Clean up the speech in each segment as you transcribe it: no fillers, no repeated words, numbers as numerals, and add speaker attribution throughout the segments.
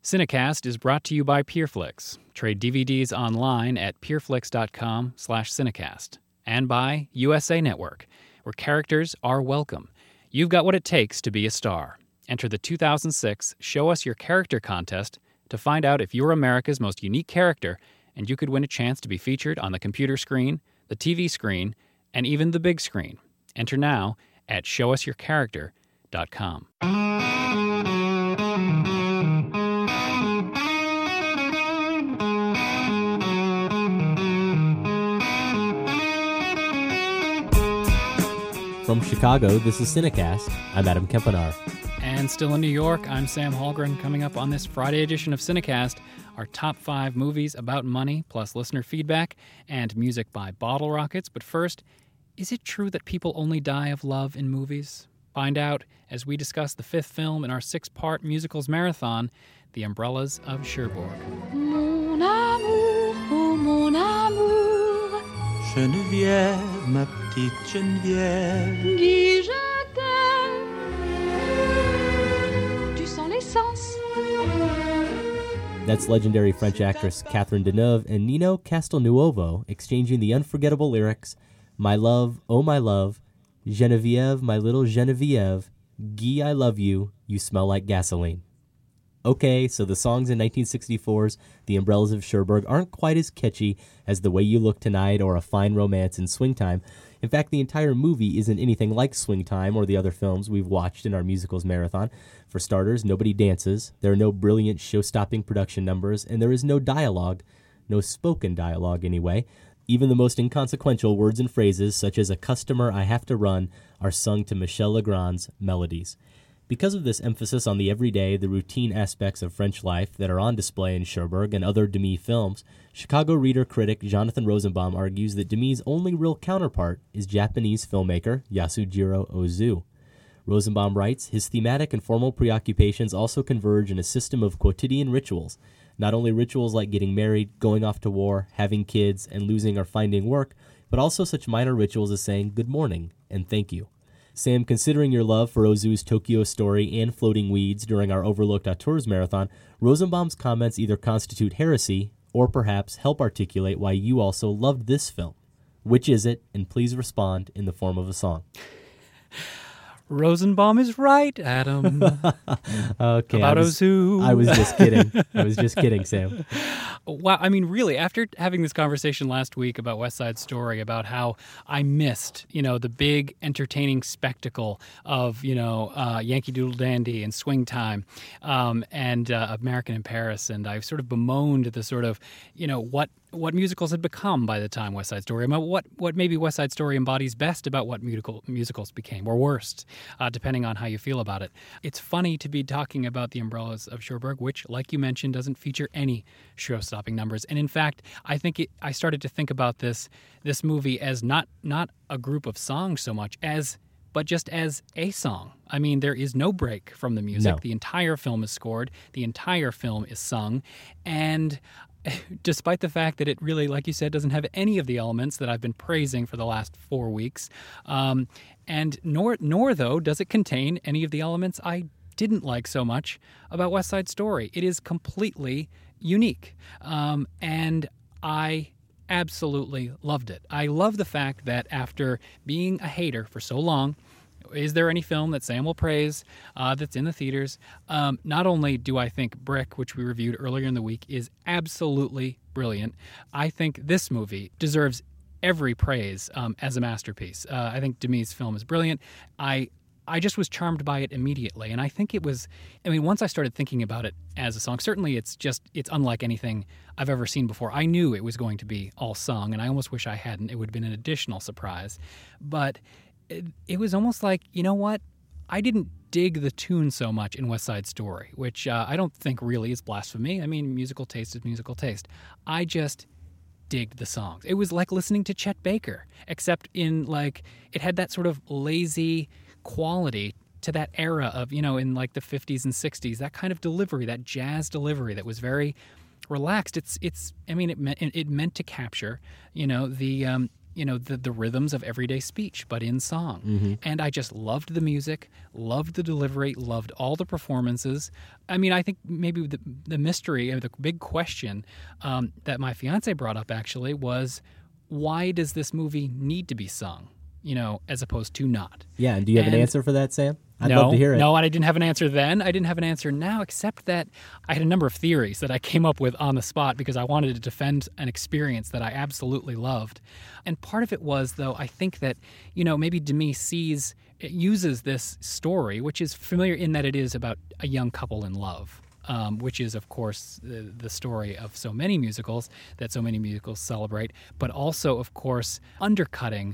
Speaker 1: Cinecast is brought to you by PeerFlix. Trade DVDs online at peerflix.com/cinecast. And by USA Network, where characters are welcome. You've got what it takes to be a star. Enter the 2006 Show Us Your Character contest to find out if you're America's most unique character, and you could win a chance to be featured on the computer screen, the TV screen, and even the big screen. Enter now at showusyourcharacter.com.
Speaker 2: From Chicago, this is Cinecast. I'm Adam Kempenaar.
Speaker 1: And still in New York, I'm Sam Hallgren. Coming up on this Friday edition of Cinecast, our top 5 movies about money, plus listener feedback and music by Bottle Rockets. But first, is it true that people only die of love in movies? Find out as we discuss the 5th film in our 6-part musicals marathon, The Umbrellas of Cherbourg.
Speaker 3: Mon amour, oh mon amour,
Speaker 4: Geneviève, ma petite Geneviève.
Speaker 3: dis je t'aime. Tu sens l'essence.
Speaker 2: That's legendary French actress Catherine Deneuve and Nino Castelnuovo exchanging the unforgettable lyrics, "My love, oh my love, Geneviève, my little Geneviève, Guy, I love you, you smell like gasoline." Okay, so the songs in 1964's The Umbrellas of Cherbourg aren't quite as catchy as The Way You Look Tonight or A Fine Romance in Swing Time. In fact, the entire movie isn't anything like Swing Time or the other films we've watched in our musicals marathon. For starters, nobody dances, there are no brilliant show-stopping production numbers, and there is no dialogue. No spoken dialogue, anyway. Even the most inconsequential words and phrases, such as "a customer I have to run," are sung to Michel Legrand's melodies. Because of this emphasis on the everyday, the routine aspects of French life that are on display in Cherbourg and other Demy films, Chicago reader-critic Jonathan Rosenbaum argues that Demy's only real counterpart is Japanese filmmaker Yasujiro Ozu. Rosenbaum writes, his thematic and formal preoccupations also converge in a system of quotidian rituals, not only rituals like getting married, going off to war, having kids, and losing or finding work, but also such minor rituals as saying good morning and thank you. Sam, considering your love for Ozu's Tokyo Story and Floating Weeds during our Overlooked Auteurs marathon, Rosenbaum's comments either constitute heresy or perhaps help articulate why you also loved this film. Which is it? And please respond in the form of a song.
Speaker 1: Rosenbaum is right, Adam.
Speaker 2: Okay,
Speaker 1: about Ozu.
Speaker 2: I was just kidding. I was just kidding, Sam.
Speaker 1: Wow, I mean, really, after having this conversation last week about West Side Story, about how I missed, the big entertaining spectacle of, Yankee Doodle Dandy and Swing Time and American in Paris, and I've sort of bemoaned the sort of, what musicals had become by the time West Side Story. I mean, what maybe West Side Story embodies best about what musicals became, or worst, depending on how you feel about it. It's funny to be talking about The Umbrellas of Cherbourg, which, like you mentioned, doesn't feature any show-stopping numbers. And in fact, I think I started to think about this movie as not a group of songs so much but just as a song. I mean, there is no break from the music.
Speaker 2: No.
Speaker 1: The entire film is scored. The entire film is sung. And despite the fact that it really, like you said, doesn't have any of the elements that I've been praising for the last 4 weeks, and nor though does it contain any of the elements I didn't like so much about West Side Story. It is completely unique, and I absolutely loved it. I love the fact that after being a hater for so long, is there any film that Sam will praise that's in the theaters? Not only do I think Brick, which we reviewed earlier in the week, is absolutely brilliant, I think this movie deserves every praise as a masterpiece. I think Demy's film is brilliant. I just was charmed by it immediately, and I think it was, once I started thinking about it as a song, certainly it's unlike anything I've ever seen before. I knew it was going to be all sung, and I almost wish I hadn't. It would have been an additional surprise. But it was almost like, you know what? I didn't dig the tune so much in West Side Story, which I don't think really is blasphemy. I mean, musical taste is musical taste. I just digged the songs. It was like listening to Chet Baker, except in it had that sort of lazy quality to that era of, in like the 50s and 60s, that kind of delivery, that jazz delivery that was very relaxed. It meant to capture, the rhythms of everyday speech, but in song.
Speaker 2: Mm-hmm.
Speaker 1: And I just loved the music, loved the delivery, loved all the performances. I mean, I think maybe the mystery, or the big question that my fiance brought up actually was, why does this movie need to be sung, as opposed to not?
Speaker 2: Yeah, and do you have an answer for that, Sam? I'd
Speaker 1: No,
Speaker 2: love to hear it.
Speaker 1: No, and I didn't have an answer then. I didn't have an answer now, except that I had a number of theories that I came up with on the spot because I wanted to defend an experience that I absolutely loved. And part of it was, though, I think that, maybe Demis uses this story, which is familiar in that it is about a young couple in love. Which is, of course, the story of so many musicals that so many musicals celebrate, but also, of course, undercutting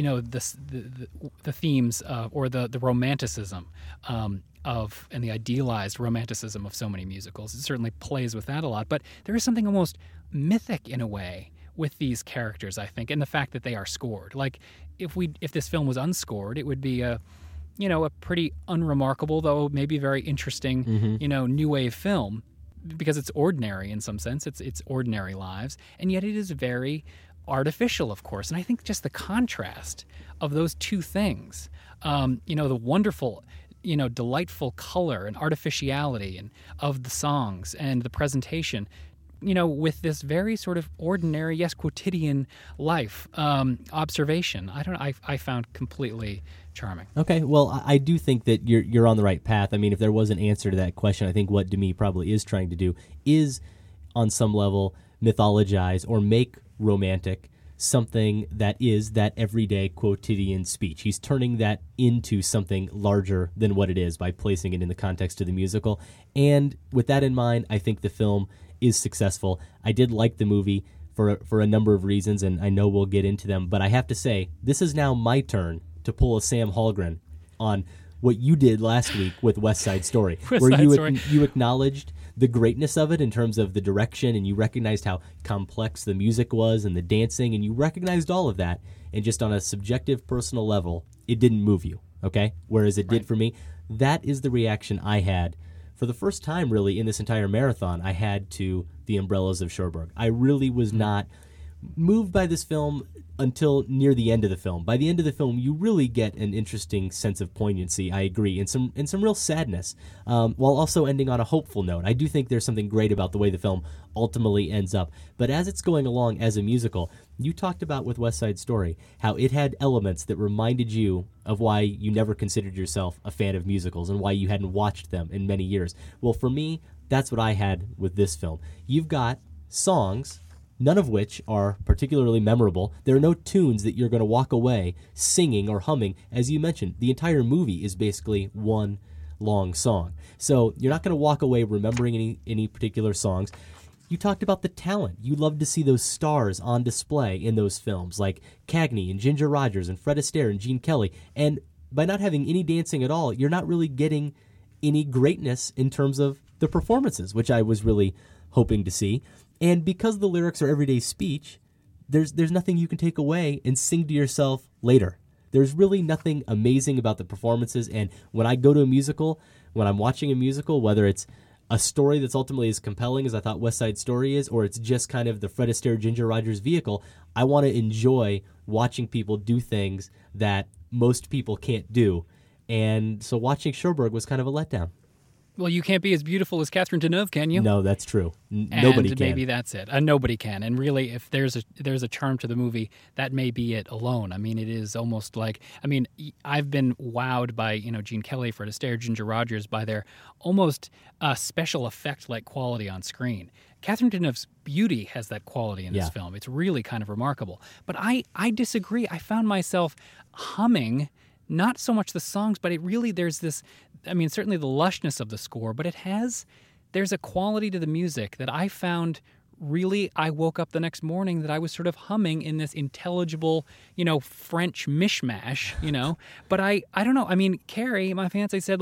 Speaker 1: the themes or the romanticism and the idealized romanticism of so many musicals. It certainly plays with that a lot, but there is something almost mythic in a way with these characters, I think, and the fact that they are scored. Like if this film was unscored, it would be a pretty unremarkable, though maybe very interesting, new wave film, because it's ordinary in some sense. It's ordinary lives, and yet it is very artificial, of course. And I think just the contrast of those two things, the wonderful, delightful color and artificiality and of the songs and the presentation, with this very sort of ordinary, yes, quotidian life observation. I found completely charming.
Speaker 2: Okay, well, I do think that you're on the right path. I mean, if there was an answer to that question, I think what Demis probably is trying to do is, on some level, mythologize or make romantic something that is that everyday quotidian speech. He's turning that into something larger than what it is by placing it in the context of the musical. And with that in mind, I think the film is successful. I did like the movie for a number of reasons, and I know we'll get into them, but I have to say, this is now my turn to pull a Sam Hallgren on what you did last week with West Side Story, where you acknowledged the greatness of it in terms of the direction, and you recognized how complex the music was and the dancing, and you recognized all of that, and just on a subjective, personal level, it didn't move you, okay? Whereas it did for me. That is the reaction I had for the first time, really, in this entire marathon. I had to The Umbrellas of Cherbourg. I really was not moved by this film until near the end of the film. By the end of the film, you really get an interesting sense of poignancy, I agree, and some real sadness, while also ending on a hopeful note. I do think there's something great about the way the film ultimately ends up. But as it's going along as a musical, you talked about with West Side Story how it had elements that reminded you of why you never considered yourself a fan of musicals and why you hadn't watched them in many years. Well, for me, that's what I had with this film. You've got songs, none of which are particularly memorable. There are no tunes that you're going to walk away singing or humming. As you mentioned, the entire movie is basically one long song. So you're not going to walk away remembering any particular songs. You talked about the talent. You love to see those stars on display in those films, like Cagney and Ginger Rogers and Fred Astaire and Gene Kelly. And by not having any dancing at all, you're not really getting any greatness in terms of the performances, which I was really hoping to see. And because the lyrics are everyday speech, there's nothing you can take away and sing to yourself later. There's really nothing amazing about the performances. And when I go to a musical, when I'm watching a musical, whether it's a story that's ultimately as compelling as I thought West Side Story is, or it's just kind of the Fred Astaire, Ginger Rogers vehicle, I want to enjoy watching people do things that most people can't do. And so watching Cherbourg was kind of a letdown.
Speaker 1: Well, you can't be as beautiful as Catherine Deneuve, can you?
Speaker 2: No, that's true. Nobody can.
Speaker 1: Maybe that's it. Nobody can. And really, if there's a charm to the movie, that may be it alone. I mean, it is almost like, I've been wowed by, Gene Kelly, Fred Astaire, Ginger Rogers, by their almost special effect-like quality on screen. Catherine Deneuve's beauty has that quality in this film. It's really kind of remarkable. But I disagree. I found myself humming not so much the songs, but there's this, certainly the lushness of the score, but there's a quality to the music that I found really, I woke up the next morning that I was sort of humming in this intelligible, French mishmash, but I don't know. Carrie, my fiance, said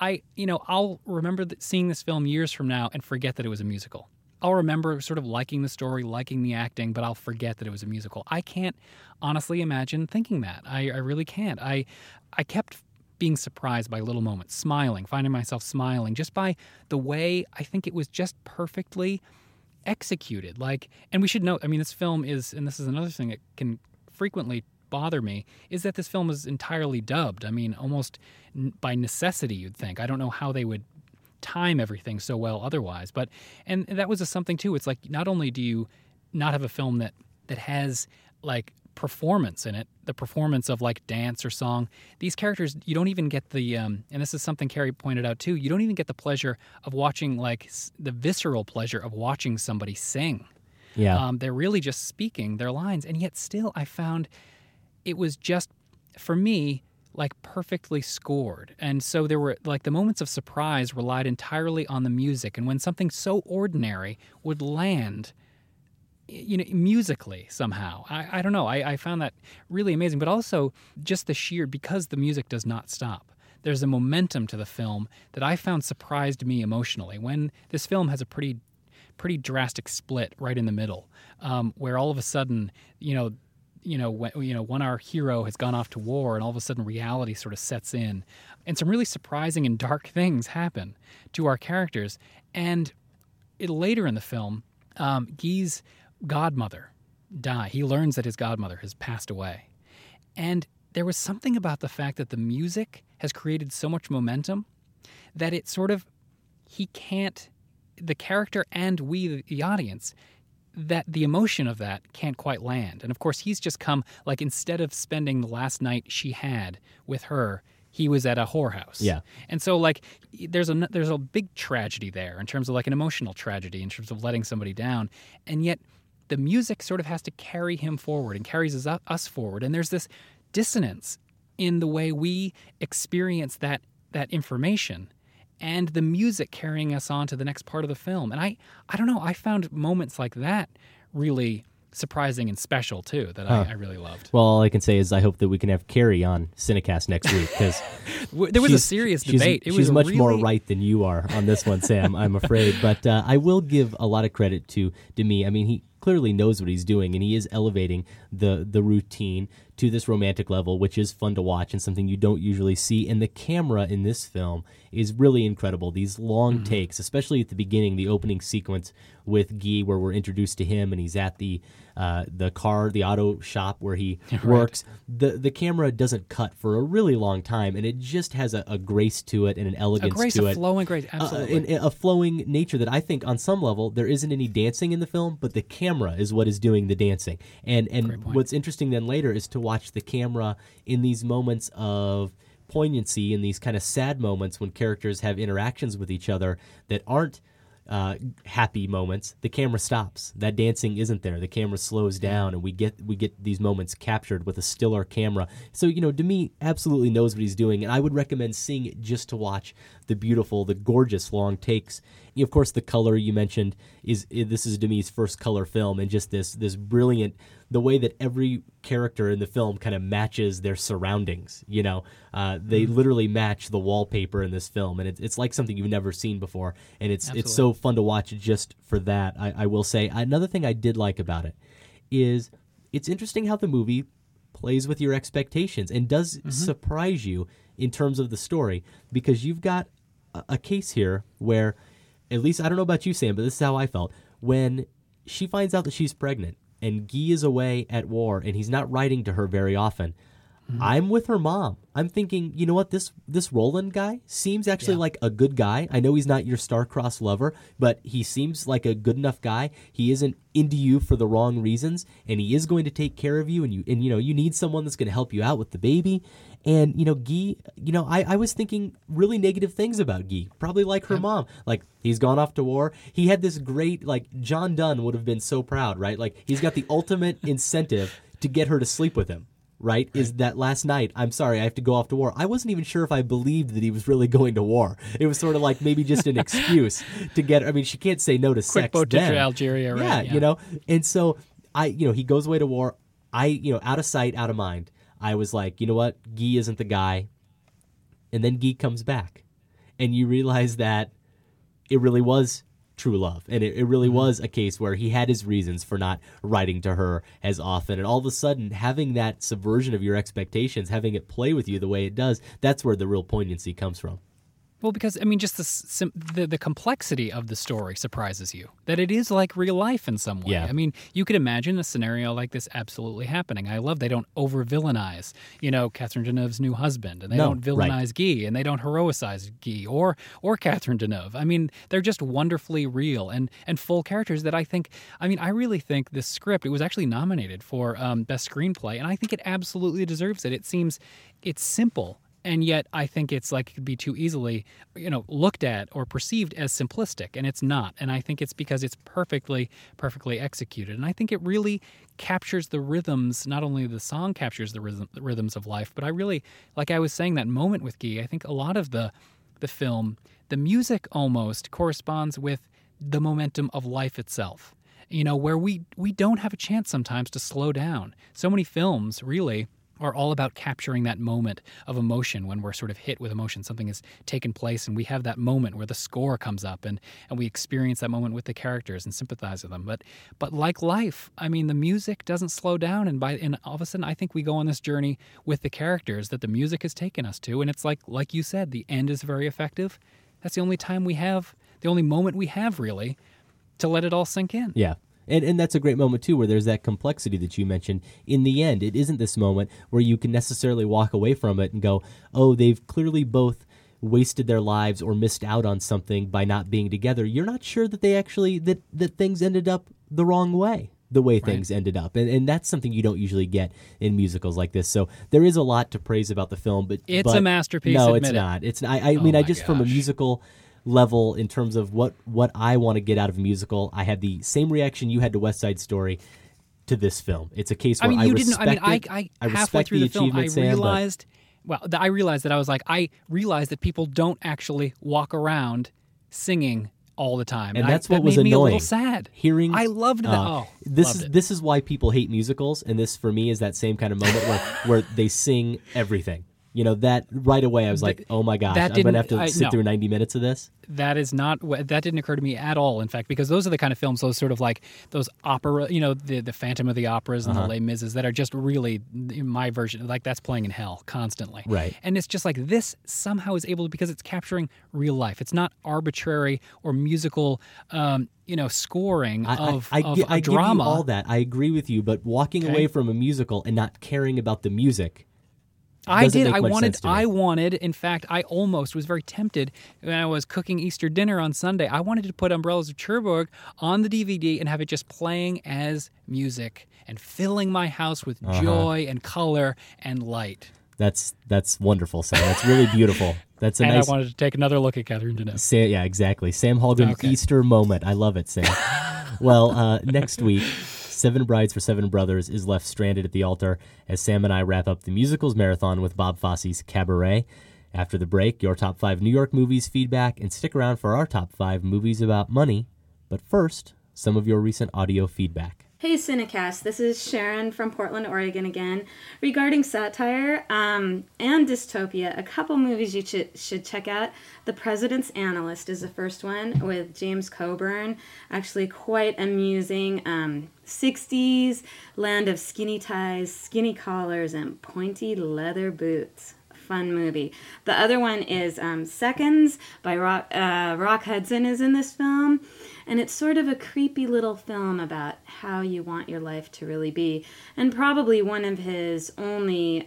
Speaker 1: I'll remember seeing this film years from now and forget that it was a musical. I'll remember sort of liking the story, liking the acting, but I'll forget that it was a musical. I can't honestly imagine thinking that. I really can't. I kept being surprised by little moments, finding myself smiling just by the way I think it was just perfectly executed. And we should note, this film is, and this is another thing that can frequently bother me is that this film is entirely dubbed. I mean, almost by necessity, you'd think. I don't know how they would time everything so well otherwise. But and that was something too. It's like not only do you not have a film that has like performance in it, the performance of like dance or song, these characters, you don't even get the and this is something Carrie pointed out too, you don't even get the pleasure of watching, like the visceral pleasure of watching somebody sing.
Speaker 2: Yeah.
Speaker 1: They're really just speaking their lines, and yet still I found it was just, for me, like perfectly scored. And so there were like the moments of surprise relied entirely on the music, and when something so ordinary would land, you know, musically somehow. I don't know. I found that really amazing. But also just the sheer, because the music does not stop, there's a momentum to the film that I found surprised me emotionally. When this film has a pretty drastic split right in the middle, where all of a sudden, when our hero has gone off to war and all of a sudden reality sort of sets in, and some really surprising and dark things happen to our characters. And later in the film, Guy's godmother die. He learns that his godmother has passed away. And there was something about the fact that the music has created so much momentum that it sort of, the character and we, the audience, that the emotion of that can't quite land. And of course, he's just come, like, instead of spending the last night she had with her, he was at a whorehouse.
Speaker 2: Yeah.
Speaker 1: And so, like, there's a big tragedy there in terms of, like, an emotional tragedy in terms of letting somebody down. And yet the music sort of has to carry him forward and carries us forward. And there's this dissonance in the way we experience that information and the music carrying us on to the next part of the film. And I don't know, I found moments like that really surprising and special too, that I really loved.
Speaker 2: Well, all I can say is I hope that we can have Carrie on Cinecast next week, because
Speaker 1: there was a serious debate.
Speaker 2: She's much more right than you are on this one, Sam, I'm afraid. But I will give a lot of credit to Demi. I mean, he clearly knows what he's doing, and he is elevating the routine to this romantic level, which is fun to watch and something you don't usually see. And the camera in this film is really incredible. These long takes, especially at the beginning, the opening sequence with Guy, where we're introduced to him and he's at the auto shop where he works. The camera doesn't cut for a really long time, and it just has a grace to it and an elegance to it.
Speaker 1: A flowing grace, absolutely.
Speaker 2: A flowing nature that I think on some level there isn't any dancing in the film, but the camera is what is doing the dancing. And what's interesting then later is to watch the camera in these moments of poignancy, in these kind of sad moments when characters have interactions with each other that aren't happy moments. The camera stops. That dancing isn't there. The camera slows down, and we get these moments captured with a stiller camera. So, Demi absolutely knows what he's doing, and I would recommend seeing it just to watch the gorgeous long takes. Of course, the color you mentioned this is Demi's first color film, and just this brilliant, the way that every character in the film kind of matches their surroundings. They literally match the wallpaper in this film, and it's like something you've never seen before, and it's so fun to watch just for that. I will say another thing I did like about it is it's interesting how the movie plays with your expectations and does surprise you in terms of the story, because you've got a case here where, at least I don't know about you, Sam, but this is how I felt when she finds out that she's pregnant and Guy is away at war and he's not writing to her very often. I'm with her mom. I'm thinking, you know what, this Roland guy seems actually like a good guy. I know he's not your star-crossed lover, but he seems like a good enough guy. He isn't into you for the wrong reasons, and he is going to take care of you, and you need someone that's going to help you out with the baby. And, Guy, I was thinking really negative things about Guy, probably like her mom. Like, he's gone off to war. He had this great, like, John Donne would have been so proud, right? Like, he's got the ultimate incentive to get her to sleep with him. Right? Is that last night, I'm sorry, I have to go off to war. I wasn't even sure if I believed that he was really going to war. It was sort of like maybe just an excuse to get, I mean, she can't say no to sex.
Speaker 1: Quick boat to Algeria, right?
Speaker 2: Yeah, And so, he goes away to war. Out of sight, out of mind. I was like, you know what? Guy isn't the guy. And then Guy comes back. And you realize that it really was true love. And it really was a case where he had his reasons for not writing to her as often. And all of a sudden, having that subversion of your expectations, having it play with you the way it does, that's where the real poignancy comes from.
Speaker 1: Well, because I mean, just the complexity of the story surprises you. That it is like real life in some way.
Speaker 2: Yeah.
Speaker 1: I mean, you could imagine a scenario like this absolutely happening. I love they don't over villainize, Catherine Deneuve's new husband, and they don't villainize Guy, and they don't heroicize Guy or Catherine Deneuve. I mean, they're just wonderfully real and full characters that I think. I mean, I really think this script. It was actually nominated for best screenplay, and I think it absolutely deserves it. It's simple. And yet I think it's like it could be too easily, looked at or perceived as simplistic, and it's not. And I think it's because it's perfectly executed. And I think it really captures the rhythms. Not only the song captures the rhythms of life, but I really, like I was saying, that moment with Guy, I think a lot of the film, the music almost corresponds with the momentum of life itself. Where we don't have a chance sometimes to slow down. So many films really are all about capturing that moment of emotion when we're sort of hit with emotion. Something has taken place and we have that moment where the score comes up and we experience that moment with the characters and sympathize with them. But like life, I mean, the music doesn't slow down, and all of a sudden I think we go on this journey with the characters that the music has taken us to, and it's like you said, the end is very effective. That's the only moment we have really to let it all sink in.
Speaker 2: Yeah. And that's a great moment, too, where there's that complexity that you mentioned. In the end, it isn't this moment where you can necessarily walk away from it and go, oh, they've clearly both wasted their lives or missed out on something by not being together. You're not sure that they actually, that things ended up the wrong way, the way things ended up. And that's something you don't usually get in musicals like this. So there is a lot to praise about the film. But
Speaker 1: it's a masterpiece.
Speaker 2: No,
Speaker 1: admit
Speaker 2: it's not. I mean, from a musical level, in terms of what I want to get out of a musical, I had the same reaction you had to West Side Story to this film. It's a case where I
Speaker 1: halfway through the film, I realized that people don't actually walk around singing all the time,
Speaker 2: and that's what
Speaker 1: that
Speaker 2: was
Speaker 1: made me
Speaker 2: annoying.
Speaker 1: a little sad.
Speaker 2: I
Speaker 1: loved that.
Speaker 2: This is why people hate musicals, and this for me is that same kind of moment where they sing everything. That right away I was like, oh my gosh, I'm going to have to sit through 90 minutes of this? That
Speaker 1: didn't occur to me at all, in fact, because those are the kind of films, those sort of like those opera, the Phantom of the Operas and the Les Mises that are just really, in my version, like that's playing in hell constantly.
Speaker 2: Right.
Speaker 1: And it's just like this somehow is able to, because it's capturing real life. It's not arbitrary or musical, scoring of
Speaker 2: I
Speaker 1: drama.
Speaker 2: give you all that. I agree with you, but walking away from a musical and not caring about the music,
Speaker 1: I did. I wanted. In fact, I almost was very tempted when I was cooking Easter dinner on Sunday. I wanted to put Umbrellas of Cherbourg on the DVD and have it just playing as music and filling my house with joy and color and light.
Speaker 2: That's wonderful, Sam. That's really beautiful. That's
Speaker 1: I wanted to take another look at Catherine Deneuve.
Speaker 2: Yeah, exactly. Sam Halgren Easter moment. I love it, Sam. Well, next week, Seven Brides for Seven Brothers is left stranded at the altar as Sam and I wrap up the musicals marathon with Bob Fosse's Cabaret. After the break, your top 5 New York movies feedback, and stick around for our top 5 movies about money. But first, some of your recent audio feedback.
Speaker 5: Hey Cinecast, this is Sharon from Portland, Oregon again. Regarding satire and dystopia, a couple movies you should check out. The President's Analyst is the first one with James Coburn. Actually quite amusing. 60s, land of skinny ties, skinny collars, and pointy leather boots. Fun movie. The other one is Seconds by Rock Hudson is in this film. And it's sort of a creepy little film about how you want your life to really be. And probably one of his only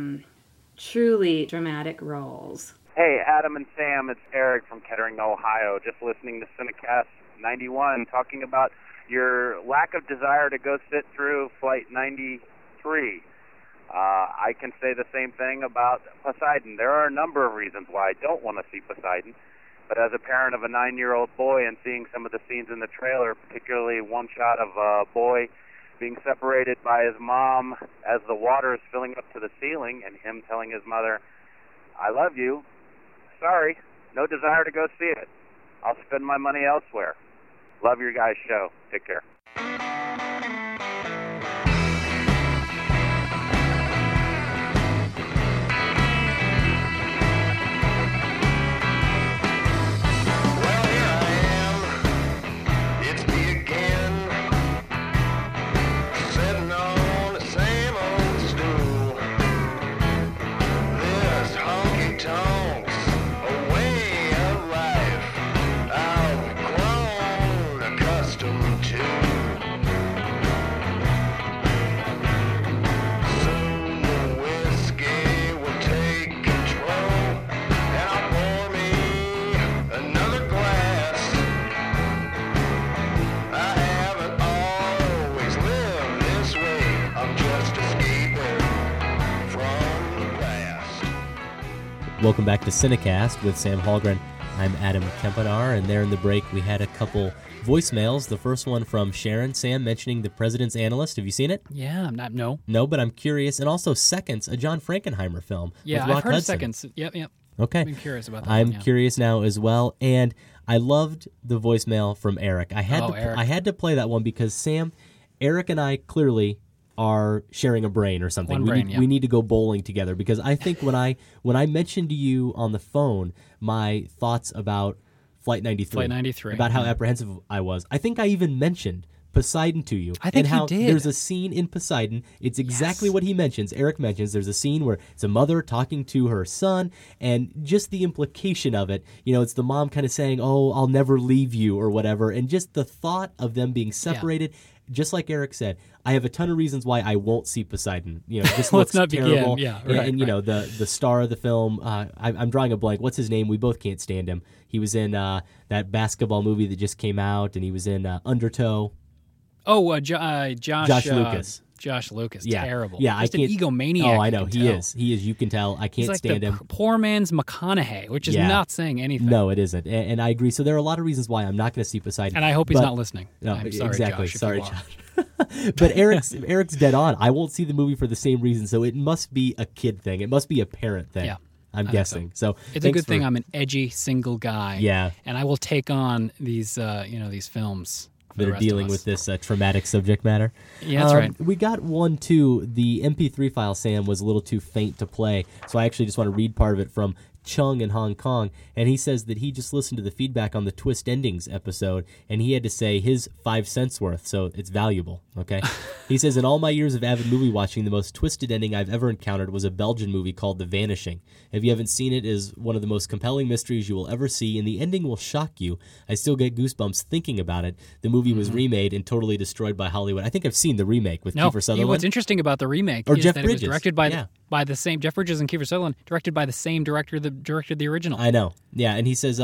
Speaker 5: truly dramatic roles.
Speaker 6: Hey, Adam and Sam, it's Eric from Kettering, Ohio. Just listening to Cinecast 91, talking about your lack of desire to go sit through Flight 93. I can say the same thing about Poseidon. There are a number of reasons why I don't want to see Poseidon. But as a parent of a 9-year-old boy and seeing some of the scenes in the trailer, particularly one shot of a boy being separated by his mom as the water is filling up to the ceiling and him telling his mother, I love you. Sorry, no desire to go see it. I'll spend my money elsewhere. Love your guys' show. Take care.
Speaker 2: Welcome back to Cinecast with Sam Hallgren. I'm Adam Kempenaar, and there in the break we had a couple voicemails. The first one from Sharon, Sam, mentioning The President's Analyst. Have you seen it?
Speaker 1: Yeah, I'm not. No.
Speaker 2: No, but I'm curious. And also Seconds, a John Frankenheimer film.
Speaker 1: Yeah,
Speaker 2: with Rock
Speaker 1: I've heard
Speaker 2: Hudson.
Speaker 1: of Seconds. Yep.
Speaker 2: Okay.
Speaker 1: I'm curious about that.
Speaker 2: I'm
Speaker 1: one, yeah.
Speaker 2: curious now as well, and I loved the voicemail from Eric.
Speaker 1: Eric.
Speaker 2: I had to play that one because Sam, Eric, and I clearly are sharing a brain or something. We need to go bowling together because I think when I mentioned to you on the phone my thoughts about Flight 93, about how apprehensive I was, I think I even mentioned Poseidon to you.
Speaker 1: I think
Speaker 2: and how
Speaker 1: you did.
Speaker 2: There's a scene in Poseidon. It's exactly what he mentions. Eric mentions there's a scene where it's a mother talking to her son, and just the implication of it. You know, it's the mom kind of saying, "Oh, I'll never leave you," or whatever, and just the thought of them being separated. Yeah. Just like Eric said, I have a ton of reasons why I won't see Poseidon. You know, this looks terrible.
Speaker 1: Begin. Yeah, right,
Speaker 2: and you know, the star of the film, I'm drawing a blank. What's his name? We both can't stand him. He was in that basketball movie that just came out, and he was in Undertow.
Speaker 1: Oh, Josh
Speaker 2: Lucas.
Speaker 1: Josh Lucas,
Speaker 2: yeah.
Speaker 1: terrible.
Speaker 2: Yeah,
Speaker 1: just an egomaniac.
Speaker 2: Oh, I know he is. He is. You can tell. I can't
Speaker 1: He's like
Speaker 2: stand
Speaker 1: the
Speaker 2: him.
Speaker 1: Poor man's McConaughey, which is not saying anything.
Speaker 2: No, it isn't. And I agree. So there are a lot of reasons why I'm not going to see Poseidon.
Speaker 1: And I hope he's not listening.
Speaker 2: No,
Speaker 1: I'm sorry,
Speaker 2: exactly.
Speaker 1: Josh,
Speaker 2: sorry, Josh. But Eric's dead on. I won't see the movie for the same reason. So it must be a kid thing. It must be a parent thing.
Speaker 1: Yeah.
Speaker 2: I'm guessing. So
Speaker 1: it's a good thing I'm an edgy single guy.
Speaker 2: Yeah.
Speaker 1: And I will take on these these films
Speaker 2: that are dealing with this traumatic subject matter.
Speaker 1: Yeah, that's right.
Speaker 2: We got one, too. The MP3 file, Sam, was a little too faint to play, so I actually just want to read part of it from Chung in Hong Kong, and he says that he just listened to the feedback on the Twist Endings episode, and he had to say his 5 cents worth, so it's valuable, okay? He says, in all my years of avid movie watching, the most twisted ending I've ever encountered was a Belgian movie called The Vanishing. If you haven't seen it, it is one of the most compelling mysteries you will ever see, and the ending will shock you. I still get goosebumps thinking about it. The movie was remade and totally destroyed by Hollywood. I think I've seen the remake with Kiefer Sutherland.
Speaker 1: What's interesting about the remake
Speaker 2: is
Speaker 1: Jeff
Speaker 2: Bridges.
Speaker 1: It was directed by the same Jeff Bridges and Kiefer Sutherland, directed by the same director that directed the original.
Speaker 2: I know. Yeah, and he says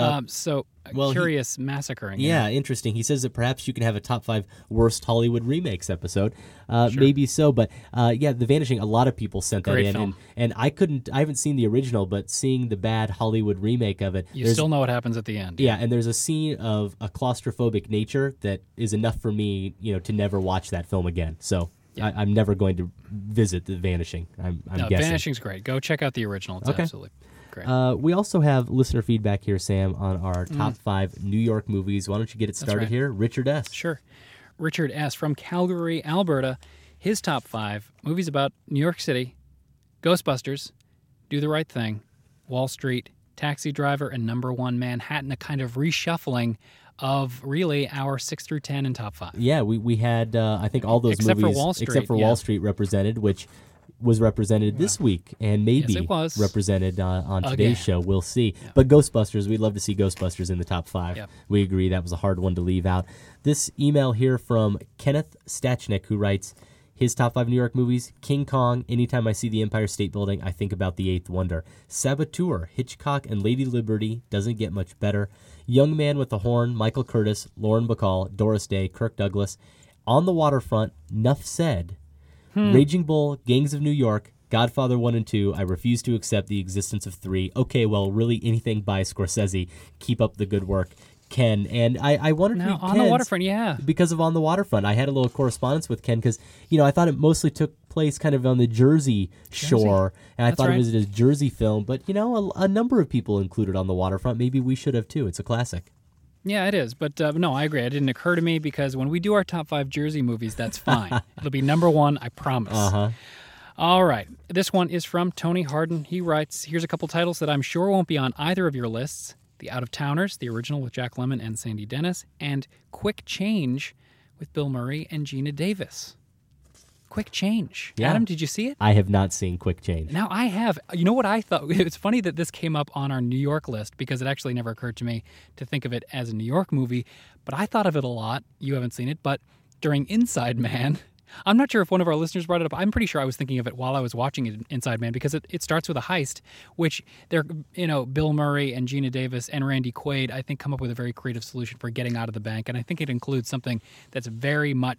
Speaker 1: curious massacring.
Speaker 2: Yeah, interesting. He says that perhaps you can have a top 5 worst Hollywood remakes episode. Maybe so, but The Vanishing, a lot of people sent that in,
Speaker 1: film.
Speaker 2: and I haven't seen the original, but seeing the bad Hollywood remake of it,
Speaker 1: you still know what happens at the end.
Speaker 2: Yeah, and there's a scene of a claustrophobic nature that is enough for me, to never watch that film again. So. Yeah. I'm never going to visit The Vanishing. I'm guessing.
Speaker 1: Vanishing's great. Go check out the original. It's absolutely great.
Speaker 2: We also have listener feedback here, Sam, on our top 5 New York movies. Why don't you get it started here? Richard S.
Speaker 1: Sure. Richard S. from Calgary, Alberta. His top 5 movies about New York City: Ghostbusters, Do the Right Thing, Wall Street, Taxi Driver, and Number 1 Manhattan, a kind of reshuffling of really our 6 through 10 and top 5.
Speaker 2: Yeah, we had, I think, all those
Speaker 1: except
Speaker 2: movies,
Speaker 1: for Wall Street,
Speaker 2: except for Wall Street, represented, which was represented this week and maybe
Speaker 1: it was.
Speaker 2: represented on today's show. We'll see. Yeah. But Ghostbusters, we'd love to see Ghostbusters in the top 5. Yep. We agree that was a hard one to leave out. This email here from Kenneth Stachnik, who writes, his top 5 New York movies: King Kong. Anytime I see the Empire State Building, I think about The Eighth Wonder. Saboteur, Hitchcock, and Lady Liberty. Doesn't get much better. Young Man with the Horn, Michael Curtis, Lauren Bacall, Doris Day, Kirk Douglas. On the Waterfront, Nuff Said. Raging Bull, Gangs of New York, Godfather 1 and 2. I refuse to accept the existence of 3. Okay, well, really anything by Scorsese. Keep up the good work. Ken, and I wanted to read
Speaker 1: On the Waterfront,
Speaker 2: because of On the Waterfront. I had a little correspondence with Ken because, I thought it mostly took place kind of on the Jersey shore, and I thought it was a Jersey film, but, a number of people included On the Waterfront. Maybe we should have, too. It's a classic.
Speaker 1: Yeah, it is, but no, I agree. It didn't occur to me because when we do our top 5 Jersey movies, that's fine. It'll be number 1, I promise.
Speaker 2: Uh-huh.
Speaker 1: All right, this one is from Tony Harden. He writes, here's a couple titles that I'm sure won't be on either of your lists: The Out-of-Towners, the original with Jack Lemmon and Sandy Dennis, and Quick Change with Bill Murray and Gina Davis. Quick Change.
Speaker 2: Yeah.
Speaker 1: Adam, did you see it?
Speaker 2: I have not seen Quick Change.
Speaker 1: Now, I have. You know what I thought? It's funny that this came up on our New York list because it actually never occurred to me to think of it as a New York movie, but I thought of it a lot. You haven't seen it, but during Inside Man, I'm not sure if one of our listeners brought it up. I'm pretty sure I was thinking of it while I was watching it, Inside Man, because it starts with a heist, which they're, Bill Murray and Gina Davis and Randy Quaid, I think, come up with a very creative solution for getting out of the bank. And I think it includes something that's very much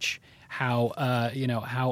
Speaker 1: how how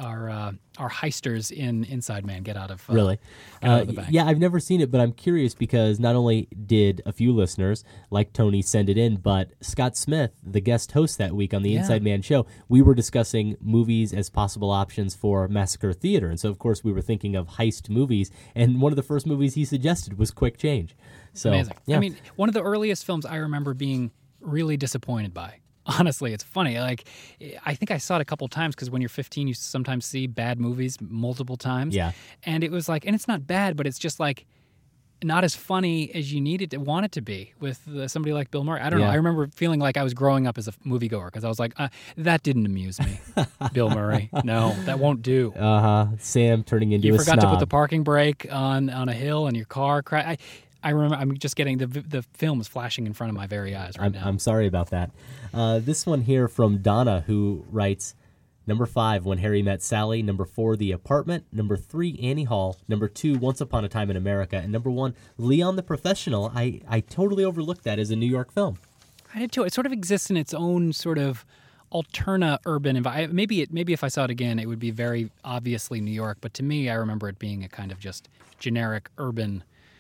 Speaker 1: our heisters in Inside Man get out of
Speaker 2: Really?
Speaker 1: out of the bank.
Speaker 2: Yeah, I've never seen it, but I'm curious because not only did a few listeners, like Tony, send it in, but Scott Smith, the guest host that week on the Inside Man show, we were discussing movies as possible options for Massacre Theater. And so, of course, we were thinking of heist movies, and one of the first movies he suggested was Quick Change. So,
Speaker 1: Amazing.
Speaker 2: Yeah.
Speaker 1: I mean, one of the earliest films I remember being really disappointed by. Honestly, it's funny. Like, I think I saw it a couple times because when you're 15, you sometimes see bad movies multiple times.
Speaker 2: Yeah.
Speaker 1: And it was like, and it's not bad, but it's just like not as funny as you want it to be with somebody like Bill Murray. I don't know.
Speaker 2: Yeah.
Speaker 1: I remember feeling like I was growing up as a moviegoer because I was like, that didn't amuse me. Bill Murray. No, that won't do.
Speaker 2: Sam turning into
Speaker 1: You
Speaker 2: a
Speaker 1: forgot to put
Speaker 2: snob.
Speaker 1: the parking brake on a hill and your car crashed. I remember. I'm just getting the film is flashing in front of my very eyes right now.
Speaker 2: I'm sorry about that. This one here from Donna, who writes, number 5, When Harry Met Sally. Number 4, The Apartment. Number 3, Annie Hall. Number 2, Once Upon a Time in America. And number 1, Leon the Professional. I totally overlooked that as a New York film.
Speaker 1: I did too. It sort of exists in its own sort of alterna urban environment. Maybe if I saw it again, it would be very obviously New York. But to me, I remember it being a kind of just generic urban,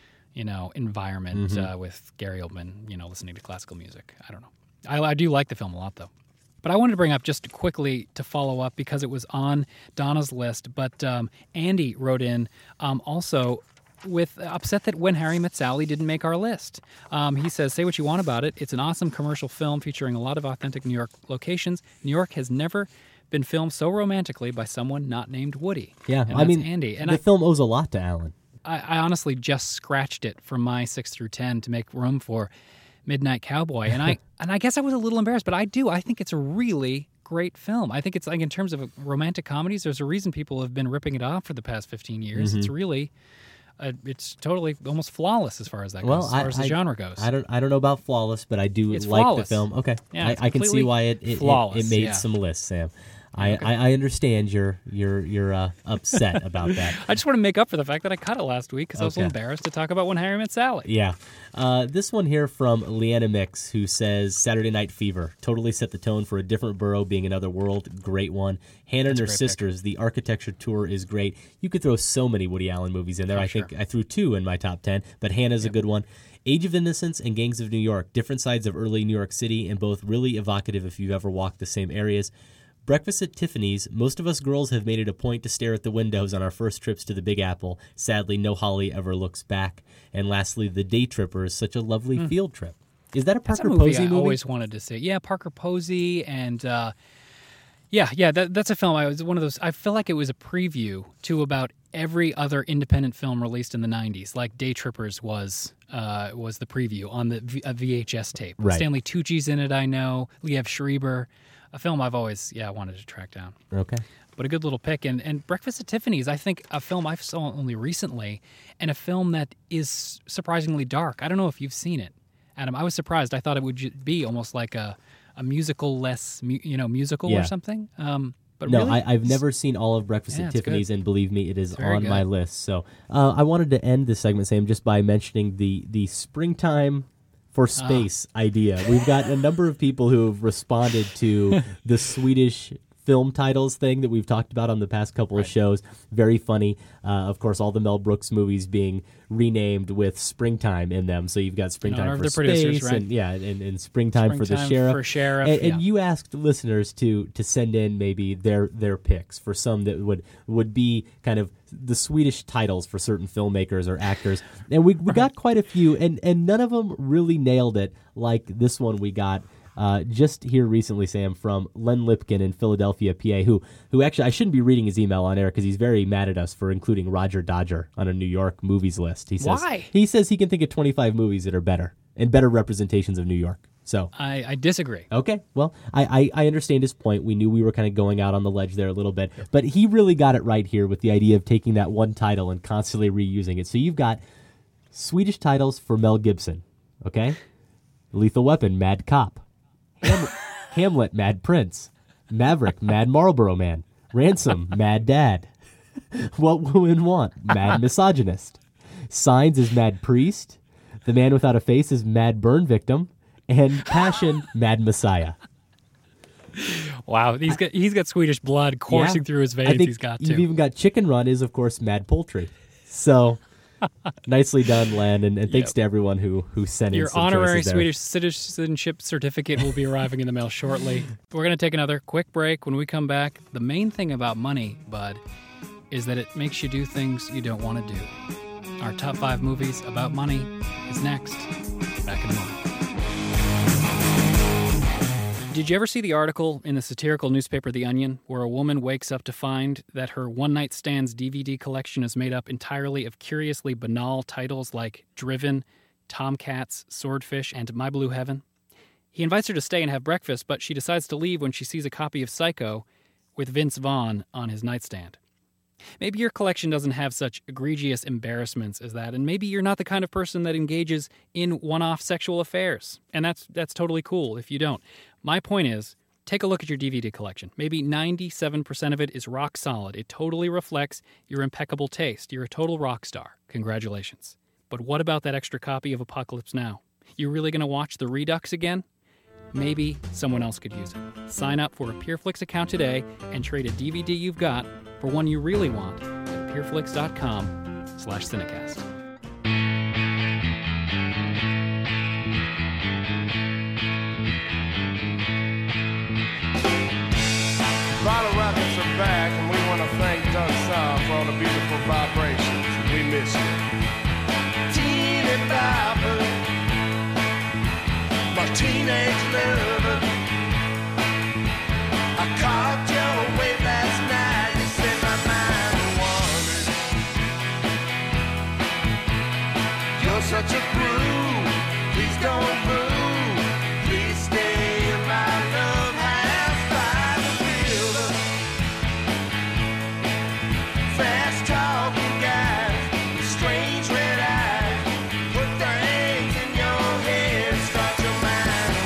Speaker 1: environment with Gary Oldman, listening to classical music. I don't know. I do like the film a lot, though. But I wanted to bring up just quickly to follow up because it was on Donna's list. But Andy wrote in also with upset that When Harry Met Sally didn't make our list. He says, say what you want about it. It's an awesome commercial film featuring a lot of authentic New York locations. New York has never been filmed so romantically by someone not named Woody.
Speaker 2: Yeah,
Speaker 1: and that's Andy. And
Speaker 2: the film owes a lot to Alan.
Speaker 1: I honestly just scratched it from my 6 through 10 to make room for Midnight Cowboy. And I guess I was a little embarrassed, but I think it's a really great film. I think it's like in terms of romantic comedies, there's a reason people have been ripping it off for the past 15 years. It's really it's totally almost flawless as far as that goes, as far as the genre goes.
Speaker 2: I don't know about flawless, but I do
Speaker 1: It's
Speaker 2: like
Speaker 1: flawless.
Speaker 2: the film. Okay.
Speaker 1: Yeah, it's
Speaker 2: I can see
Speaker 1: completely
Speaker 2: why it
Speaker 1: flawless,
Speaker 2: made
Speaker 1: yeah.
Speaker 2: some lists, Sam. I understand you're upset about that.
Speaker 1: I just want to make up for the fact that I cut it last week because I was a
Speaker 2: Okay.
Speaker 1: little embarrassed to talk about When Harry Met Sally.
Speaker 2: Yeah. This one here from Leanna Mix, who says Saturday Night Fever totally set the tone for A Different Borough Being Another World. Great one. Hannah and Her
Speaker 1: a great
Speaker 2: Sisters. The architecture tour is great. You could throw so many Woody Allen movies in there. I think I threw 2 in my top 10, but Hannah's a good one. Age of Innocence and Gangs of New York. Different sides of early New York City and both really evocative if you've ever walked the same areas. Breakfast at Tiffany's. Most of us girls have made it a point to stare at the windows on our first trips to the Big Apple. Sadly, no Holly ever looks back. And lastly, The Day Tripper is such a lovely field trip. Is that a
Speaker 1: That's
Speaker 2: Parker
Speaker 1: a movie
Speaker 2: Posey
Speaker 1: I
Speaker 2: movie?
Speaker 1: always wanted to see. Yeah, Parker Posey and that's a film. I was one of those. I feel like it was a preview to about every other independent film released in the 90s. Like Day Trippers was the preview on the VHS tape.
Speaker 2: Right.
Speaker 1: Stanley Tucci's in it. I know Liev Schreiber. A film I've always wanted to track down.
Speaker 2: Okay.
Speaker 1: But a good little pick. And Breakfast at Tiffany's, I think, a film I saw only recently, and a film that is surprisingly dark. I don't know if you've seen it, Adam. I was surprised. I thought it would be almost like a musical-less, musical
Speaker 2: Yeah.
Speaker 1: or something. But
Speaker 2: No,
Speaker 1: really,
Speaker 2: I've never seen all of Breakfast
Speaker 1: Yeah,
Speaker 2: at
Speaker 1: it's
Speaker 2: Tiffany's,
Speaker 1: good.
Speaker 2: and believe me, it is
Speaker 1: very
Speaker 2: on my
Speaker 1: good.
Speaker 2: list. So I wanted to end this segment, Sam, just by mentioning the springtime for space idea. We've got a number of people who have responded to the Swedish film titles thing that we've talked about on the past couple of shows. Very funny. Of course, all the Mel Brooks movies being renamed with springtime in them. So you've got springtime
Speaker 1: honor of
Speaker 2: for
Speaker 1: the producers,
Speaker 2: space,
Speaker 1: right?
Speaker 2: and springtime for the
Speaker 1: Springtime
Speaker 2: sheriff.
Speaker 1: for sheriff,
Speaker 2: And
Speaker 1: yeah.
Speaker 2: you asked listeners to send in maybe their picks for some that would be kind of the Swedish titles for certain filmmakers or actors. And we got quite a few, and none of them really nailed it like this one we got just here recently, Sam, from Len Lipkin in Philadelphia, PA, who actually, I shouldn't be reading his email on air because he's very mad at us for including Roger Dodger on a New York movies list. He says,
Speaker 1: Why?
Speaker 2: He says he can think of 25 movies that are better and better representations of New York. So
Speaker 1: I disagree.
Speaker 2: okay, well, I understand his point. We knew we were kind of going out on the ledge there a little bit, but he really got it right here with the idea of taking that one title and constantly reusing it. So you've got Swedish titles for Mel Gibson, okay? Lethal Weapon, Mad Cop. Hamlet, Mad Prince. Maverick, Mad Marlboro Man. Ransom, Mad Dad. What Women Want, Mad Misogynist. Signs is Mad Priest. The Man Without a Face is Mad Burn Victim. And Passion, Mad Messiah.
Speaker 1: Wow, he's got Swedish blood coursing through his veins.
Speaker 2: I think
Speaker 1: He's got
Speaker 2: you've
Speaker 1: to.
Speaker 2: even got Chicken Run is, of course, Mad Poultry. So nicely done, Len, and thanks to everyone who sent in
Speaker 1: Your
Speaker 2: some
Speaker 1: honorary
Speaker 2: choices there.
Speaker 1: Swedish citizenship certificate will be arriving in the mail shortly. We're going to take another quick break. When we come back, the main thing about money, Bud, is that it makes you do things you don't want to do. Our top 5 movies about money is next. Back in a moment. Did you ever see the article in the satirical newspaper The Onion where a woman wakes up to find that her one-night stand's DVD collection is made up entirely of curiously banal titles like Driven, Tomcats, Swordfish, and My Blue Heaven? He invites her to stay and have breakfast, but she decides to leave when she sees a copy of Psycho with Vince Vaughn on his nightstand. Maybe your collection doesn't have such egregious embarrassments as that, and maybe you're not the kind of person that engages in one-off sexual affairs, and that's totally cool if you don't. My point is, take a look at your DVD collection. Maybe 97% of it is rock solid. It totally reflects your impeccable taste. You're a total rock star. Congratulations. But what about that extra copy of Apocalypse Now? You really going to watch the Redux again? Maybe someone else could use it. Sign up for a PureFlix account today and trade a DVD you've got for one you really want at pureflix.com/Cinecast.
Speaker 7: Bottle Rockets are back, and we want to thank Doug Saar for all the beautiful vibrations. We miss you. Teeny Bopper, my teenage lover. I caught your way last night. You said my mind wandered. You're such a groove. Please don't move. Please stay in my love house by the river. Fast talking guys with strange red eyes put things in your head, start your mind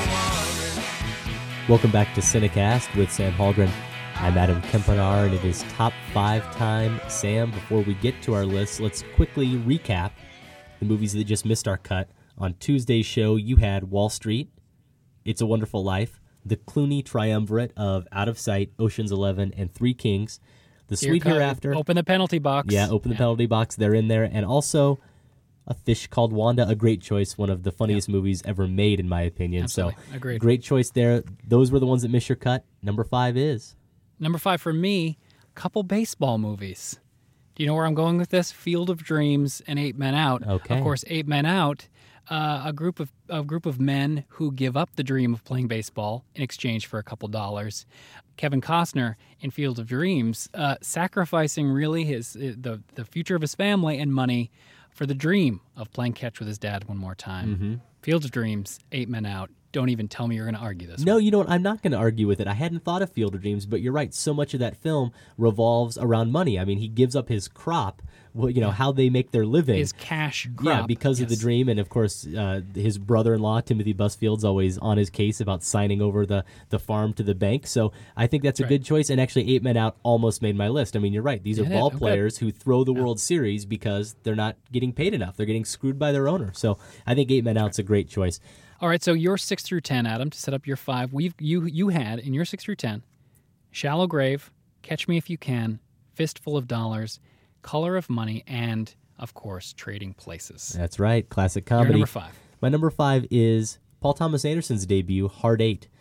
Speaker 7: wandering.
Speaker 2: Welcome back to Cinecast with Sam Hallgren. I'm Adam Kempenar, and it is top 5 time. Sam, before we get to our list, let's quickly recap the movies that just missed our cut. On Tuesday's show, you had Wall Street, It's a Wonderful Life, the Clooney triumvirate of Out of Sight, Ocean's 11, and Three Kings, The Sweet Hereafter.
Speaker 1: Open the penalty box.
Speaker 2: Yeah, open the penalty box. They're in there. And also A Fish Called Wanda, a great choice, one of the funniest movies ever made, in my opinion.
Speaker 1: Absolutely.
Speaker 2: So,
Speaker 1: Agreed.
Speaker 2: Great choice there. Those were the ones that missed your cut. Number 5 is?
Speaker 1: Number 5 for me, a couple baseball movies. Do you know where I'm going with this? Field of Dreams and 8 Men Out.
Speaker 2: Okay.
Speaker 1: Of course, 8 Men Out, a group of men who give up the dream of playing baseball in exchange for a couple dollars. Kevin Costner in Field of Dreams, sacrificing really the future of his family and money for the dream of playing catch with his dad one more time.
Speaker 2: Mm-hmm.
Speaker 1: Field of Dreams, 8 Men Out. Don't even tell me you're going to argue this.
Speaker 2: No, you don't. I'm not going to argue with it. I hadn't thought of Field of Dreams, but you're right. So much of that film revolves around money. I mean, he gives up his crop, how they make their living.
Speaker 1: His cash crop.
Speaker 2: Yeah, because of the dream. And, of course, his brother-in-law, Timothy Busfield's always on his case about signing over the farm to the bank. So I think that's a good choice. And actually, 8 Men Out almost made my list. I mean, you're right. These are ball players who throw the World Series because they're not getting paid enough. They're getting screwed by their owner. So I think 8 Men Out's a great choice.
Speaker 1: All right, so your 6 through 10, Adam, to set up your 5. You had in your 6 through 10, Shallow Grave, Catch Me If You Can, Fistful of Dollars, Color of Money, and, of course, Trading Places.
Speaker 2: That's right, classic comedy.
Speaker 1: Your number 5.
Speaker 2: My number 5 is Paul Thomas Anderson's debut, Hard Eight.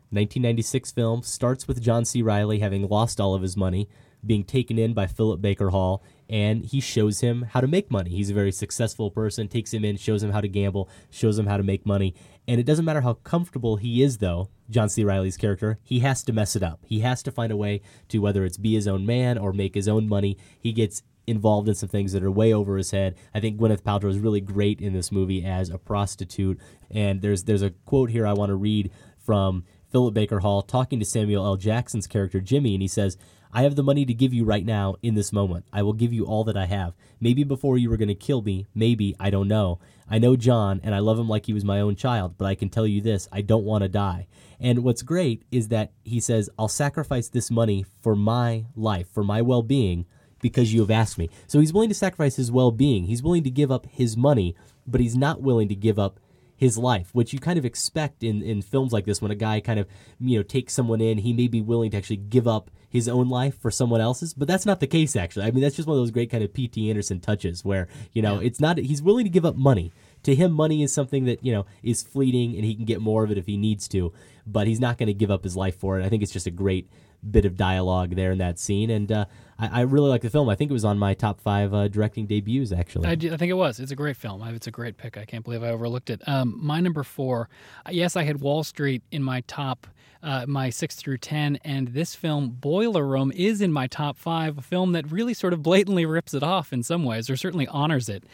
Speaker 2: 1996 film, starts with John C. Reilly having lost all of his money, being taken in by Philip Baker Hall, and he shows him how to make money. He's a very successful person, takes him in, shows him how to gamble, shows him how to make money. And it doesn't matter how comfortable he is, though, John C. Reilly's character, he has to mess it up. He has to find a way to, whether it's be his own man or make his own money, he gets involved in some things that are way over his head. I think Gwyneth Paltrow is really great in this movie as a prostitute. And there's a quote here I want to read from Philip Baker Hall talking to Samuel L. Jackson's character, Jimmy, and he says, "I have the money to give you right now in this moment. I will give you all that I have. Maybe before you were going to kill me, maybe, I don't know. I know John, and I love him like he was my own child, but I can tell you this, I don't want to die." And what's great is that he says, "I'll sacrifice this money for my life, for my well-being, because you have asked me." So he's willing to sacrifice his well-being. He's willing to give up his money, but he's not willing to give up his life, which you kind of expect in films like this. When a guy kind of, takes someone in, he may be willing to actually give up his own life for someone else's, but that's not the case, actually. I mean, that's just one of those great kind of P.T. Anderson touches where, it's not, he's willing to give up money. To him, money is something that, is fleeting, and he can get more of it if he needs to, but he's not going to give up his life for it. I think it's just a great bit of dialogue there in that scene, and I really like the film. I think it was on my top 5 directing debuts, actually.
Speaker 1: I think it was. It's a great film. It's a great pick. I can't believe I overlooked it. My number 4, yes, I had Wall Street in my top, my 6 through 10, and this film, Boiler Room, is in my top 5, a film that really sort of blatantly rips it off in some ways, or certainly honors it.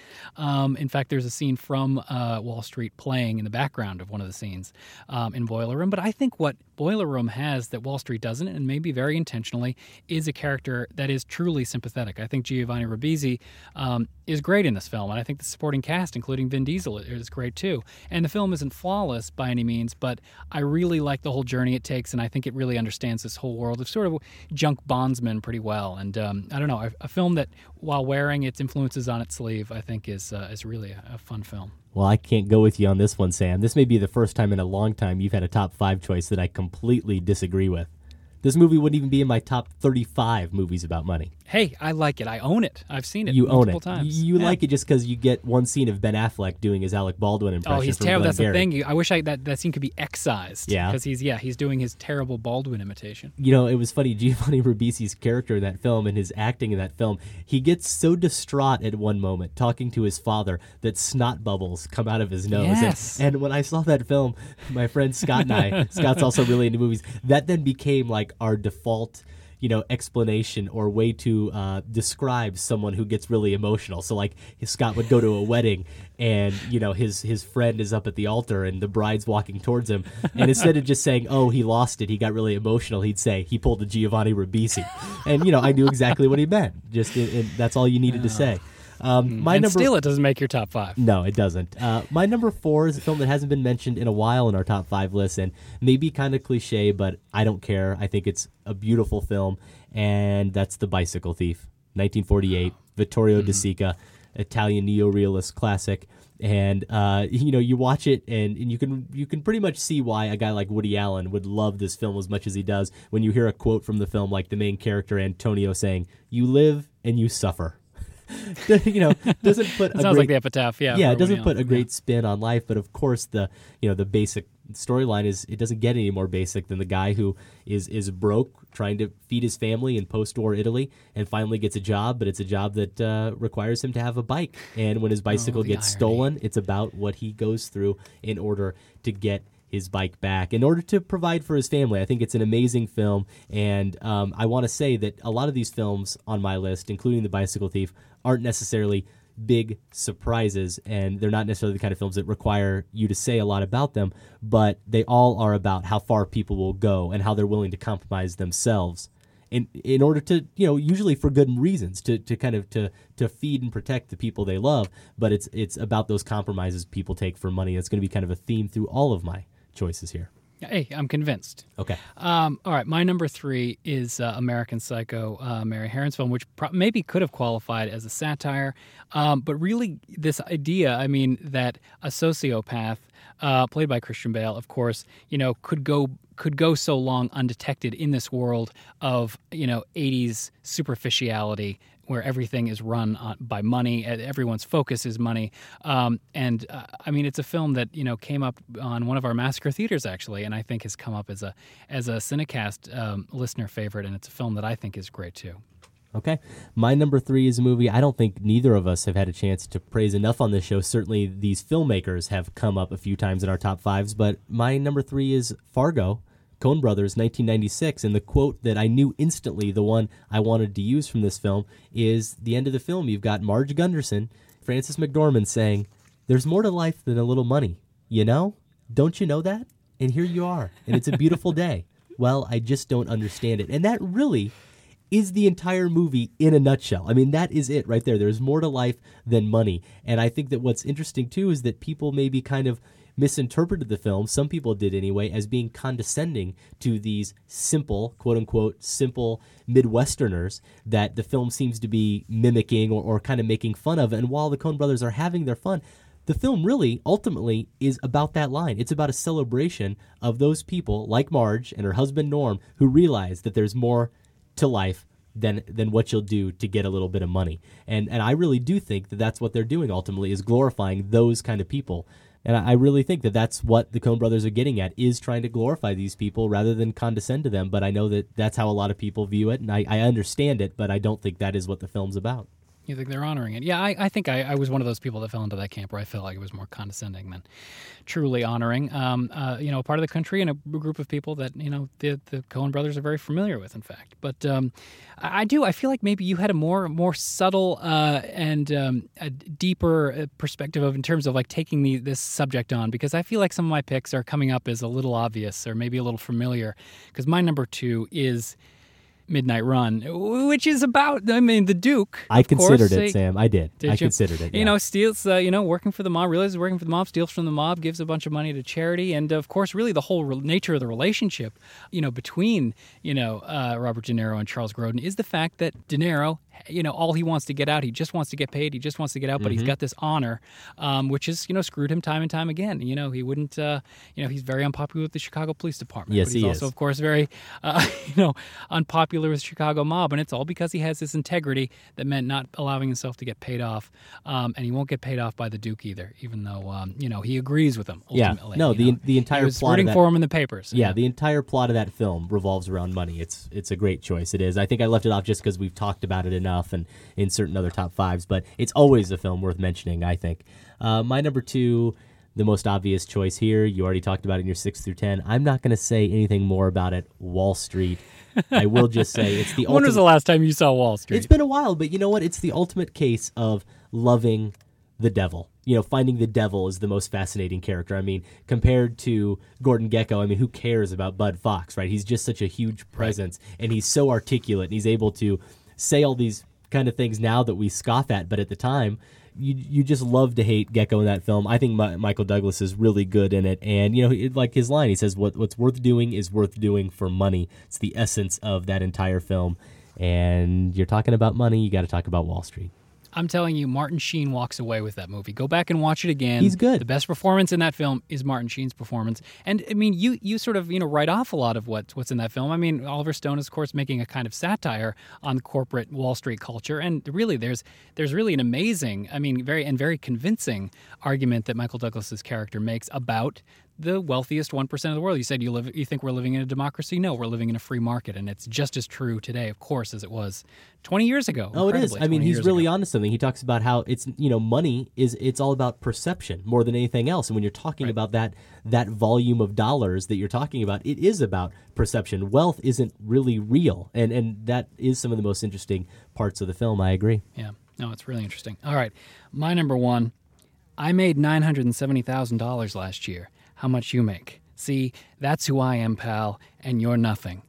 Speaker 1: In fact, there's a scene from Wall Street playing in the background of one of the scenes in Boiler Room, but I think what Boiler Room has that Wall Street doesn't, and maybe very intentionally, is a character that is truly sympathetic. I think Giovanni Ribisi is great in this film, and I think the supporting cast, including Vin Diesel, is great too. And the film isn't flawless by any means, but I really like the whole journey it takes, and I think it really understands this whole world of sort of junk bondsmen pretty well. And I don't know, a film that, while wearing its influences on its sleeve, I think is really a fun film.
Speaker 2: Well, I can't go with you on this one, Sam. This may be the first time in a long time you've had a top 5 choice that I completely disagree with. This movie wouldn't even be in my top 35 movies about money.
Speaker 1: Hey, I like it. I own it. I've seen it
Speaker 2: multiple
Speaker 1: multiple times.
Speaker 2: You like it just because you get one scene of Ben Affleck doing his Alec Baldwin impression.
Speaker 1: Oh, he's
Speaker 2: from
Speaker 1: terrible. That's the
Speaker 2: Glengarry.
Speaker 1: thing. I wish that scene could be excised.
Speaker 2: Yeah.
Speaker 1: Because he's doing his terrible Baldwin imitation.
Speaker 2: It was funny, Giovanni Ribisi's character in that film and his acting in that film, he gets so distraught at one moment talking to his father that snot bubbles come out of his nose.
Speaker 1: Yes.
Speaker 2: And when I saw that film, my friend Scott and I, Scott's also really into movies, that then became like our default explanation or way to describe someone who gets really emotional. So like Scott would go to a wedding and his friend is up at the altar and the bride's walking towards him, and instead of just saying, oh, he lost it, he got really emotional, he'd say he pulled the Giovanni Ribisi. And I knew exactly what he meant. Just that's all you needed to say.
Speaker 1: Still, it doesn't make your top 5.
Speaker 2: No, it doesn't. My number 4 is a film that hasn't been mentioned in a while in our top 5 list, and maybe kind of cliche, but I don't care. I think it's a beautiful film, and that's The Bicycle Thief, 1948, Vittorio De Sica, Italian neo-realist classic. And you watch it, and you can pretty much see why a guy like Woody Allen would love this film as much as he does when you hear a quote from the film, like the main character Antonio saying, "You live and you suffer." Doesn't put
Speaker 1: It sounds like the epitaph, yeah.
Speaker 2: Yeah, it doesn't put a great spin on life, but of course the basic storyline is it doesn't get any more basic than the guy who is broke, trying to feed his family in post-war Italy, and finally gets a job, but it's a job that requires him to have a bike. And when his bicycle gets stolen, it's about what he goes through in order to get his bike back, in order to provide for his family. I think it's an amazing film, and I want to say that a lot of these films on my list, including The Bicycle Thief, aren't necessarily big surprises, and they're not necessarily the kind of films that require you to say a lot about them, but they all are about how far people will go and how they're willing to compromise themselves in order to, usually for good reasons, to feed and protect the people they love. But it's about those compromises people take for money. That's going to be kind of a theme through all of my choices here.
Speaker 1: Hey, I'm convinced.
Speaker 2: Okay.
Speaker 1: All right, my number 3 is American Psycho, Mary Harron's film, which maybe could have qualified as a satire, but really this idea, that a sociopath, played by Christian Bale, of course, could go so long undetected in this world of 80s superficiality, where everything is run by money, everyone's focus is money, it's a film that came up on one of our Massacre Theaters actually, and I think has come up as a Cinecast listener favorite, and it's a film that I think is great too.
Speaker 2: Okay. My number 3 is a movie I don't think neither of us have had a chance to praise enough on this show. Certainly these filmmakers have come up a few times in our top 5s, but my number 3 is Fargo, Coen Brothers, 1996, and the quote that I knew instantly, the one I wanted to use from this film, is the end of the film. You've got Marge Gunderson, Frances McDormand saying, "There's more to life than a little money, Don't you know that? And here you are, and it's a beautiful day. Well, I just don't understand it." And that really is the entire movie in a nutshell. That is it right there. There's more to life than money. And I think that what's interesting, too, is that people maybe kind of misinterpreted the film, some people did anyway, as being condescending to these simple, quote-unquote, simple Midwesterners that the film seems to be mimicking or kind of making fun of. And while the Coen brothers are having their fun, the film really ultimately is about that line. It's about a celebration of those people like Marge and her husband Norm who realize that there's more to life than what you'll do to get a little bit of money. And I really do think that that's what they're doing ultimately, is glorifying those kind of people. And I really think that that's what the Coen brothers are getting at, is trying to glorify these people rather than condescend to them. But I know that that's how a lot of people view it, and I understand it, but I don't think that is what the film's about.
Speaker 1: You think they're honoring it? Yeah, I think I was one of those people that fell into that camp where I felt like it was more condescending than truly honoring. Part of the country and a group of people that the Coen brothers are very familiar with, in fact. But I feel like maybe you had a more subtle and a deeper perspective in terms of like taking this subject on, because I feel like some of my picks are coming up as a little obvious or maybe a little familiar. Because my number 2 is Midnight Run, which is about, the Duke.
Speaker 2: I considered it, Sam. I did. I considered it.
Speaker 1: Yeah. Steals, working for the mob, realizes working for the mob, steals from the mob, gives a bunch of money to charity. And of course, really the whole nature of the relationship, between, Robert De Niro and Charles Grodin is the fact that De Niro, all he wants to get out, he just wants to get paid, he just wants to get out, but he's got this honor, which has, screwed him time and time again. He wouldn't, he's very unpopular with the Chicago Police Department.
Speaker 2: Yes,
Speaker 1: but he's also, of course, very, unpopular with the Chicago mob, and it's all because he has this integrity that meant not allowing himself to get paid off, and he won't get paid off by the Duke either, even though, he agrees with him ultimately.
Speaker 2: Yeah, no, the entire
Speaker 1: he was
Speaker 2: plot
Speaker 1: rooting
Speaker 2: of that,
Speaker 1: for him in the papers.
Speaker 2: Yeah, the entire plot of that film revolves around money. It's a great choice. It is. I think I left it off just because we've talked about it enough and in certain other top 5s, but it's always a film worth mentioning, I think. My number 2, the most obvious choice here, you already talked about it in your 6 through 10. I'm not going to say anything more about it. Wall Street. I will just say it's the ultimate.
Speaker 1: When was the last time you saw Wall Street?
Speaker 2: It's been a while, but you know what? It's the ultimate case of loving the devil. Finding the devil is the most fascinating character. I mean, compared to Gordon Gekko, who cares about Bud Fox, right? He's just such a huge presence, and he's so articulate, and he's able to say all these kind of things now that we scoff at, but at the time, you just love to hate Gekko in that film. I think Michael Douglas is really good in it, and like his line, he says, "What's worth doing is worth doing for money." It's the essence of that entire film, and you're talking about money, you got to talk about Wall Street.
Speaker 1: I'm telling you, Martin Sheen walks away with that movie. Go back and watch it again.
Speaker 2: He's good.
Speaker 1: The best performance in that film is Martin Sheen's performance. And, you sort of, write off a lot of what's in that film. Oliver Stone is, of course, making a kind of satire on corporate Wall Street culture. And really, there's really an amazing, very convincing argument that Michael Douglas's character makes about the wealthiest 1% of the world. You said you think we're living in a democracy? No, we're living in a free market, and it's just as true today, of course, as it was 20 years ago.
Speaker 2: Oh, it is. He's really onto something. He talks about how it's money it's all about perception more than anything else. And when you're talking about that volume of dollars that you're talking about, it is about perception. Wealth isn't really real, and that is some of the most interesting parts of the film. I agree.
Speaker 1: Yeah, no, it's really interesting. All right, my number 1. I made $970,000 last year. How much you make? See, that's who I am, pal, and you're nothing.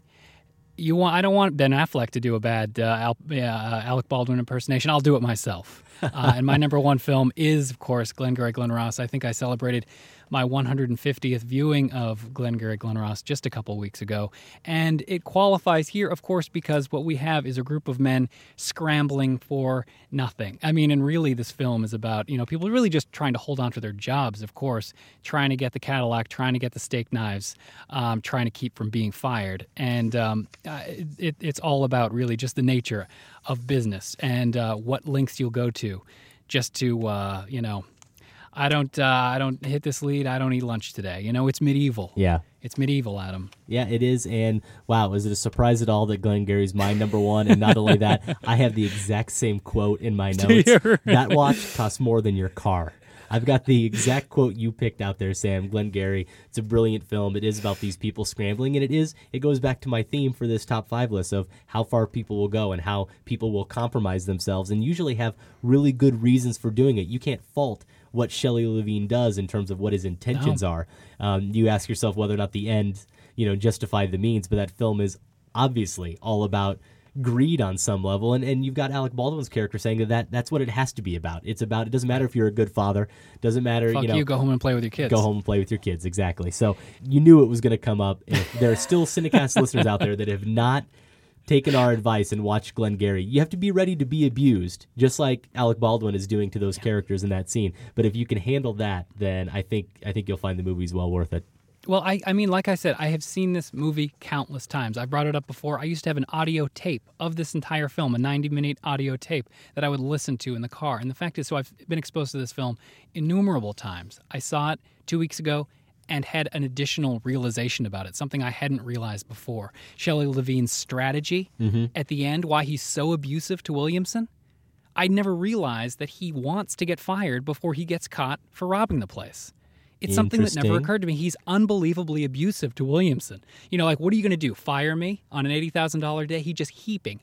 Speaker 1: I don't want Ben Affleck to do a bad Alec Baldwin impersonation. I'll do it myself. And my number 1 film is, of course, Glengarry Glen Ross. I think I celebrated my 150th viewing of Glengarry Glen Ross just a couple weeks ago. And it qualifies here, of course, because what we have is a group of men scrambling for nothing. And really this film is about, people really just trying to hold on to their jobs, of course, trying to get the Cadillac, trying to get the steak knives, trying to keep from being fired. And it's all about really just the nature of business and what lengths you'll go to just to, I don't hit this lead. I don't eat lunch today. It's medieval.
Speaker 2: Yeah.
Speaker 1: It's medieval, Adam.
Speaker 2: Yeah, it is. And wow, is it a surprise at all that Glengarry's my number 1? And not only that, I have the exact same quote in my notes. That watch costs more than your car. I've got the exact quote you picked out there, Sam. Glengarry. It's a brilliant film. It is about these people scrambling, and it goes back to my theme for this top 5 list of how far people will go and how people will compromise themselves and usually have really good reasons for doing it. You can't fault what Shelley Levine does in terms of what his intentions are. You ask yourself whether or not the end, justify the means, but that film is obviously all about greed on some level, and you've got Alec Baldwin's character saying that's what it has to be about. It doesn't matter if you're a good father, doesn't matter.
Speaker 1: Fuck you, go home and play with your kids.
Speaker 2: Go home and play with your kids, exactly. So you knew it was going to come up. If there are still Cinecast listeners out there that have not taken our advice and watched Glengarry. You have to be ready to be abused, just like Alec Baldwin is doing to those characters in that scene. But if you can handle that, then I think you'll find the movie's well worth it.
Speaker 1: Well, I mean, like I said, I have seen this movie countless times. I brought it up before. I used to have an audio tape of this entire film, a 90-minute audio tape that I would listen to in the car. And the fact is, so I've been exposed to this film innumerable times. I saw it 2 weeks ago and had an additional realization about it, something I hadn't realized before. Shelley Levine's strategy at the end, why he's so abusive to Williamson. I never realized that he wants to get fired before he gets caught for robbing the place. It's something that never
Speaker 2: Interesting.
Speaker 1: occurred to me. He's unbelievably abusive to Williamson. You know, like, what are you going to do? Fire me on an $80,000 day? He just heaping,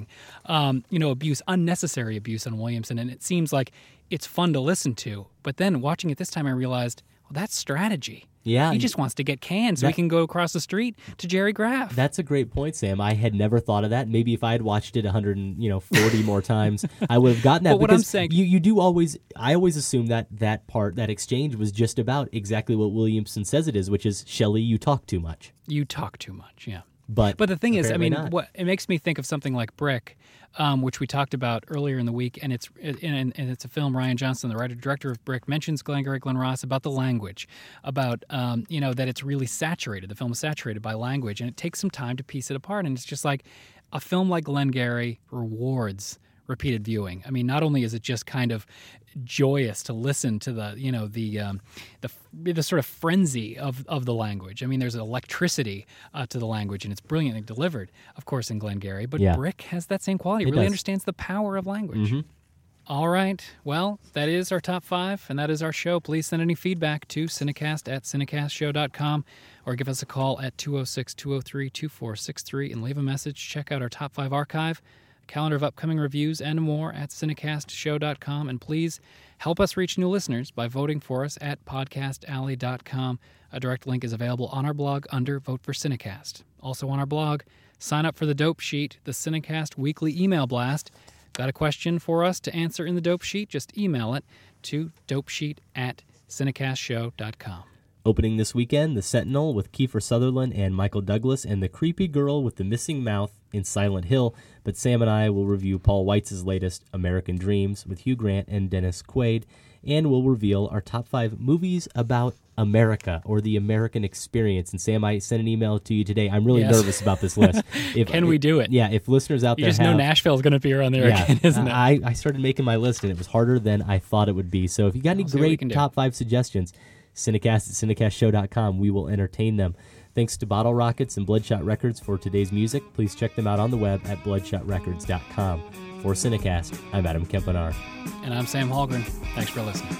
Speaker 1: abuse, unnecessary abuse on Williamson. And it seems like it's fun to listen to. But then watching it this time, I realized, well, that's strategy.
Speaker 2: Yeah.
Speaker 1: He just wants to get canned so he can go across the street to Jerry Graff.
Speaker 2: That's a great point, Sam. I had never thought of that. Maybe if I had watched it 140 more times, I would have gotten that.
Speaker 1: But what
Speaker 2: because
Speaker 1: I'm saying,
Speaker 2: I always assume that part, that exchange was just about exactly what Williamson says it is, which is, Shelley, you talk too much.
Speaker 1: you talk too much, yeah.
Speaker 2: But
Speaker 1: the thing is, I
Speaker 2: apparently
Speaker 1: mean,
Speaker 2: not.
Speaker 1: it makes me think of something like Brick, which we talked about earlier in the week, and it's a film. Ryan Johnson, the writer-director of Brick, mentions Glengarry Glen Ross about the language, about that it's really saturated. The film is saturated by language, and it takes some time to piece it apart. And it's just like a film like Glengarry rewards repeated viewing. I mean, not only is it just kind of joyous to listen to the sort of frenzy of the language. I mean, there's electricity to the language, and it's brilliantly delivered, of course, in Glengarry. But
Speaker 2: Yeah.
Speaker 1: Brick has that same quality. It
Speaker 2: It
Speaker 1: really
Speaker 2: does.
Speaker 1: understands the power of language. All right. Well, that is our top 5, and that is our show. Please send any feedback to cinecast@cinecastshow.com or give us a call at 206-203-2463 and leave a message. Check out our top 5 archive, calendar of upcoming reviews, and more at cinecastshow.com. And please help us reach new listeners by voting for us at podcastalley.com. A direct link is available on our blog under Vote for Cinecast. Also on our blog, sign up for the Dope Sheet, the Cinecast weekly email blast. Got a question for us to answer in the Dope Sheet? Just email it to dopesheet@cinecastshow.com.
Speaker 2: Opening this weekend, The Sentinel with Kiefer Sutherland and Michael Douglas, and The Creepy Girl with the Missing Mouth in Silent Hill. But Sam and I will review Paul Weitz's latest, American Dreams, with Hugh Grant and Dennis Quaid, and we'll reveal our top 5 movies about America or the American experience. And Sam, I sent an email to you today. I'm really
Speaker 1: Yes.
Speaker 2: nervous about this list.
Speaker 1: Can we do it?
Speaker 2: Yeah, if listeners out
Speaker 1: You
Speaker 2: there
Speaker 1: just know
Speaker 2: have...
Speaker 1: Nashville's going to be on there again, isn't it?
Speaker 2: I started making my list, and it was harder than I thought it would be. So if you got any
Speaker 1: I'll see what we
Speaker 2: great
Speaker 1: can do.
Speaker 2: top 5 suggestions, cinecast@cinecastshow.com. We will entertain them. Thanks to Bottle Rockets and Bloodshot Records for today's music. Please check them out on the web at bloodshotrecords.com. For Cinecast, I'm Adam Kempenaar.
Speaker 1: And I'm Sam Hallgren. Thanks for listening.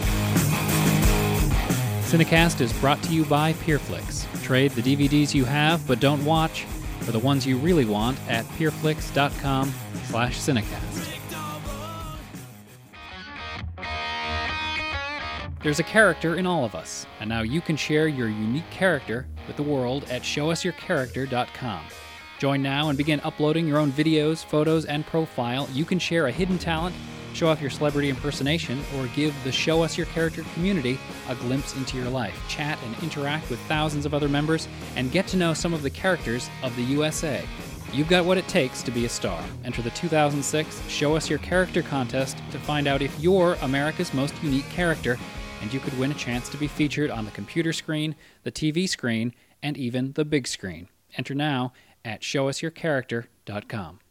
Speaker 1: Cinecast is brought to you by PeerFlix. Trade the DVDs you have but don't watch for the ones you really want at peerflix.com/Cinecast. There's a character in all of us, and now you can share your unique character with the world at showusyourcharacter.com. Join now and begin uploading your own videos, photos, and profile. You can share a hidden talent, show off your celebrity impersonation, or give the Show Us Your Character community a glimpse into your life. Chat and interact with thousands of other members and get to know some of the characters of the USA. You've got what it takes to be a star. Enter the 2006 Show Us Your Character contest to find out if you're America's most unique character, and you could win a chance to be featured on the computer screen, the TV screen, and even the big screen. Enter now at showusyourcharacter.com.